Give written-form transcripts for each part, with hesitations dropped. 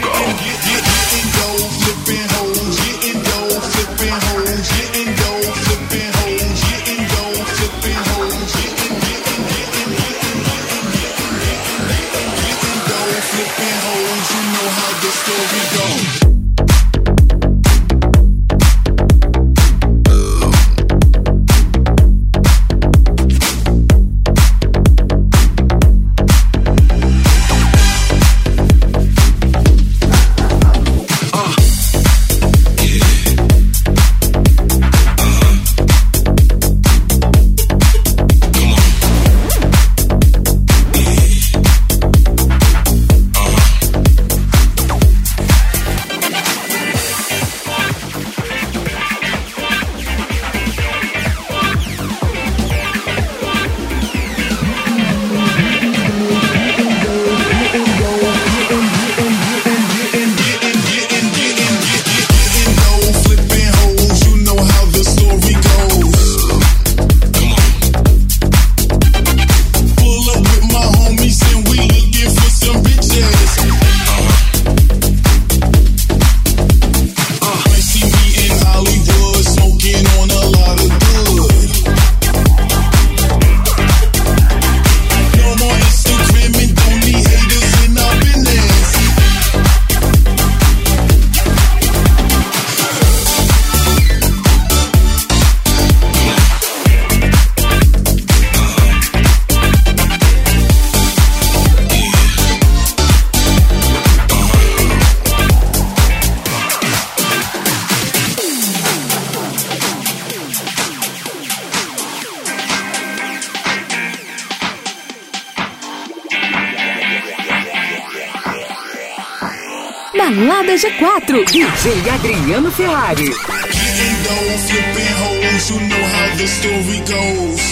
Balada G4, DJ Adriano Ferrari. Flipping hoes, you know how the story goes.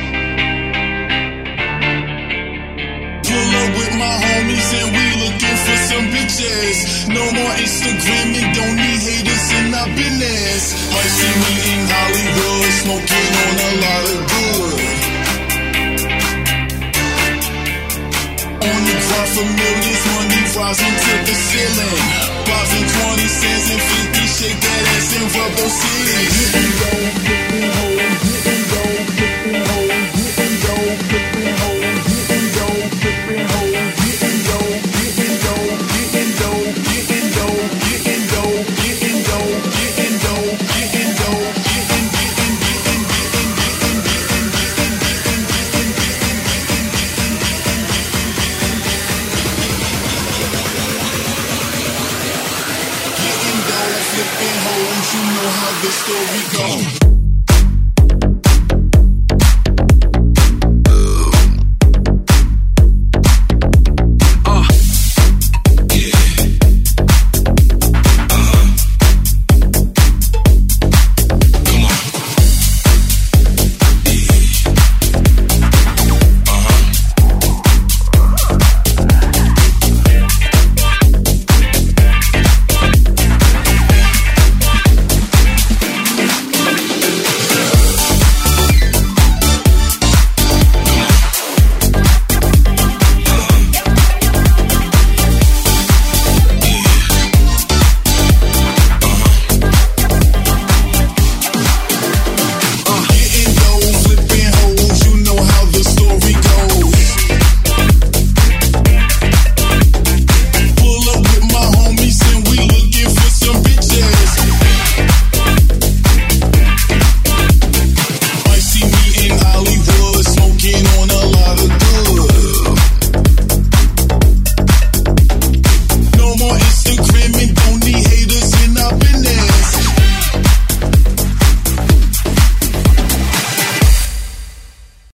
Pull up with my homies and we looking for some bitches. No more Instagram and don't need haters in our business. Might see me in Hollywood, smoking on a lot of good. On the grind for millions, money rising to the ceiling. Bobs and 20 cents and 50, shake that ass and rub those cities. Getting dough, flipping hoes, getting dough, flipping hoes, getting dough, flipping hoes, getting dough, flipping hoes, getting dough, getting dough, getting dough, getting dough, getting dough, getting dough, getting dough, getting dough, flipping hoes, you know how the story goes.